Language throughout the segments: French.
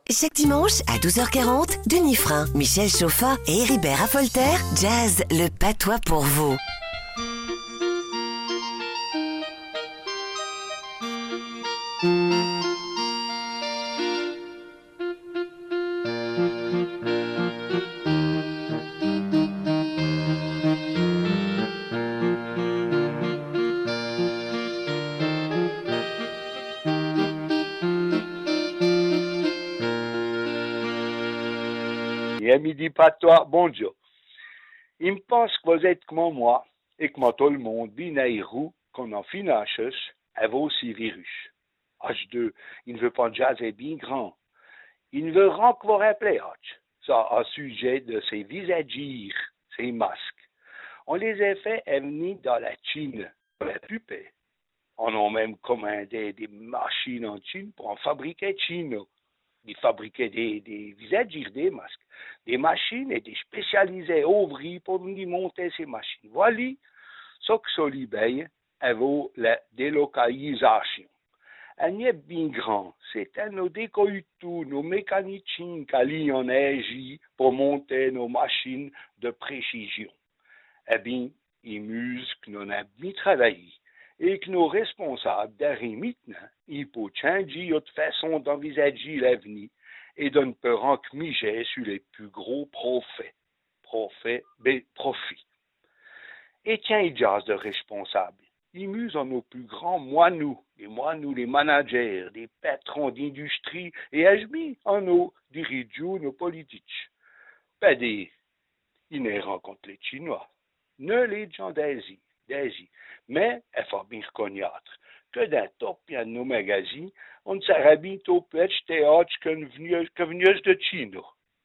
Chaque dimanche à 12h40, Denis Frein, Michel Chauffat et Héribert Affolter jazz le patois pour vous. Et à midi patois, bonjour. Il me pense que vous êtes comme moi et que tout le monde binairou qu'on en finache avec aussi virus. H2, il ne veut pas jazzer bien grand. Il ne veut rien que vous rappeler, ça à sujet de ses visagirs, ses masques. On les a fait venir dans la Chine, la plupart. On a même commandé des machines en Chine pour en fabriquer chino. Ils fabriquaient des visagirs, des masques, des machines et des spécialisés ouvriers pour venir monter ces machines. Voilà ce que Solibey vaut la délocalisation. Elle est bien grand. C'est à nos décoïtous, nos mécaniciens qui en agit pour monter nos machines de précision. Eh bien, ils musent que nous avons bien travaillé et que nos responsables d'arrêt maintenant, ils peuvent changer notre façon d'envisager l'avenir et de ne pas que miger sur les plus gros profits. Profits. Et tiens, ils jazz de responsables. Ils musent en nos plus grands moineaux, les managers, les patrons d'industrie et ajmis en nos dirigeants, nos politiques. Pas des, ils ne rencontrent les Chinois, ne les gens d'Asie. Mais il faut bien reconnaître que dans top et nos magazines, on ne s'arrête bientôt peut acheter autre que veneuse de Chine.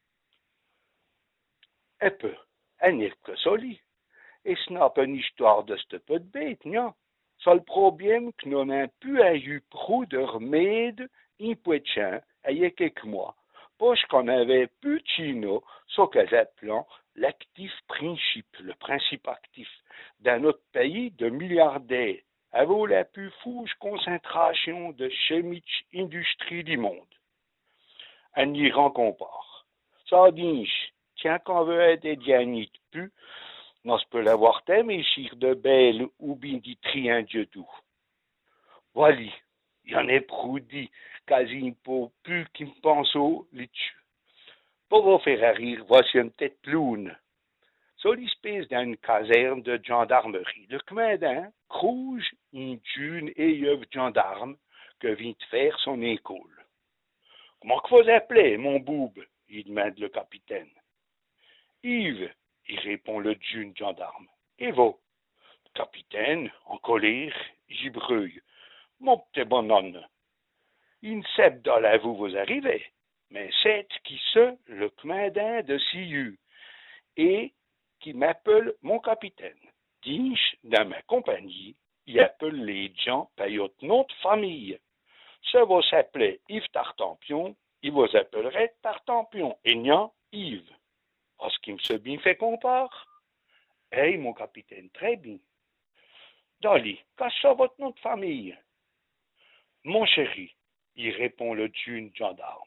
Un peu, elle n'est que solide. Et ce n'est pas une histoire de cette peu de bête, non. C'est le problème que nous n'avons plus eu trop de remèdes impossibles il y a quelques mois. Parce qu'on avait plus de Chine, ce qu'ils appellent l'actif principe, le principe actif, dans notre pays de milliardaires, avec la plus fouche concentration de chimiques industrie du monde. On y compare. Ça dit, tiens qu'on veut être des plus, on peut l'avoir mais chire de belle ou bien du triangle doux. Voilà, il y en a proudi, quasi pour plus qu'il me pense au litu. Pour vous faire rire, voici une tête ploune. Sur l'espèce d'une caserne de gendarmerie. Le commandant rouge une dune et de gendarme que vient de faire son école. Comment que vous appelez, mon boube? Il demande le capitaine. Yves, il répond le jeune gendarme. Et vous? Le capitaine, en colère, gibreuille. Mon petit bonhomme, il ne sait dans la vous arrivez, mais c'est qui ce, le commandant de Siu, et qui m'appelle mon capitaine. Dis, dans ma compagnie, il appelle les gens par notre nom de famille. Ça va s'appeler Yves Tartampion, il vous appellerait Tartampion, et non Yves. Est-ce qu'il me se bien fait compare? Hey, mon capitaine, très bien. Dolly, qu'est-ce que votre nom de famille? Mon chéri, il répond le jeune gendarme.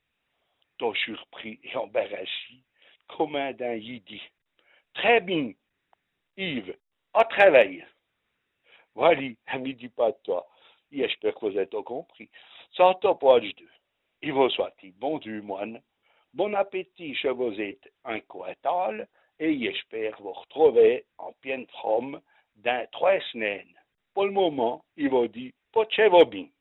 Tout surpris et embarrassé, le commandant y dit. Très bien, Yves, à travail. Voilà, à midi pas de toi. Et j'espère que vous êtes compris. Ça t'a pas du tout. Il vous souhaite bon du moine. Bon appétit chez vous êtes un coatal et j'espère vous retrouver en pleine forme dans 3 semaines. Pour le moment, il vous dit, pas de chez vous bien.